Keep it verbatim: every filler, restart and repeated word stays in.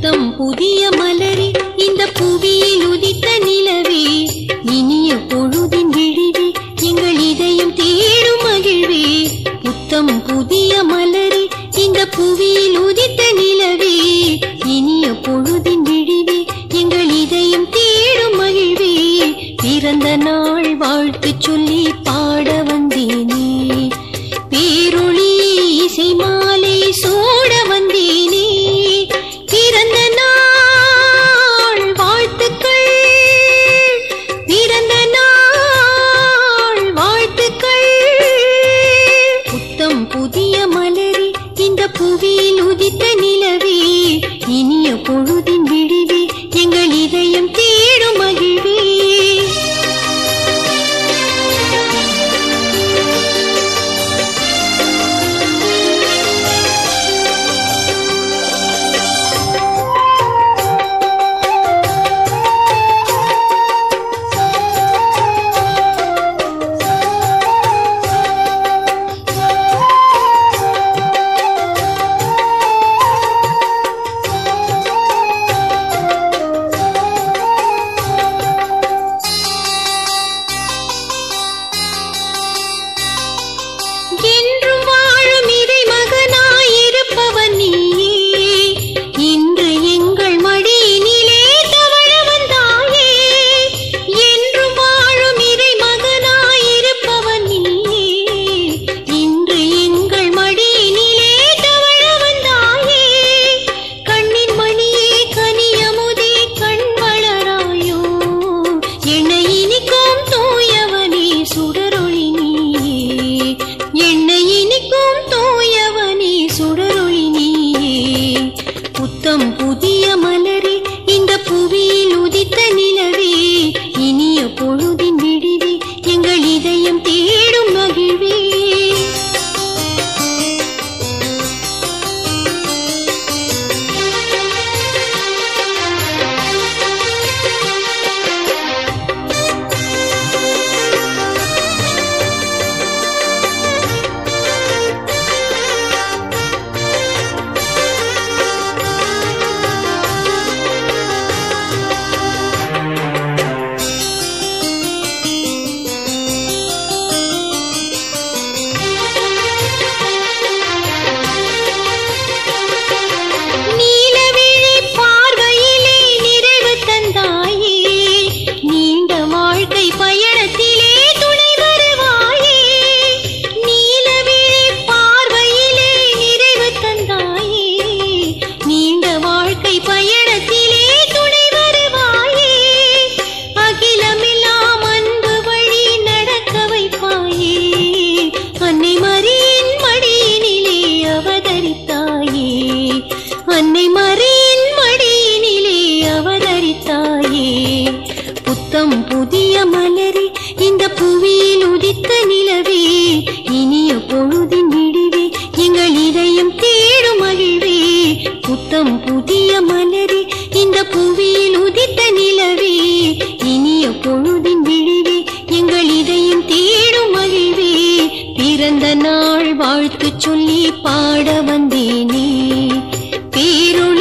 புத்தம் புதிய மலரே இந்த புவியில் உதித்த நிலவே இனிய பொழுதின் விழிவே எங்கள் இதயம் தேடும் மகிழ்வே புத்தம் புதிய மலரே இந்த புவியில் உதித்த நிலவே இனிய பொழுதின் விழிவே எங்கள் இதயம் தேடும் மகிழ்வே பிறந்த நாள் வாழ்த்து சொல்லி பாட வந்தேனே பேரொளி இசை மாலை சூட வந்தேனே பிறந்த நாள் வாழ்த்துக்கள் பிறந்த நாள் வாழ்த்துக்கள் புத்தம் புதிய மலரே இந்த புவியில் உதித்த நிலவே இனிய பொழுதின் விழிவே எங்கள் இதயம் தேடும் மகிழ்வே புத்தம் புதிய மலரே இந்த புவியில் உதித்த நிலவே இனிய பொழுதின் விழிவே எங்கள் இதயம் தேடும் மகிழ்வே அன்னை மரியின் மடியினிலே அவதரித்தாயே புத்தம் புதிய மலரே இந்த புவியில் உதித்த நிலவே இனிய பொழுதின் விழிவே எங்கள் இதயம் தேடும் மகிழ்வே புத்தம் புதிய மலரே இந்த புவியில் உதித்த நிலவே இனிய பொழுதின் விழிவே எங்கள் இதயம் தேடும் மகிழ்வே பிறந்த நாள் வாழ்த்து சொல்லி பாட வந்தேனே பேரொளி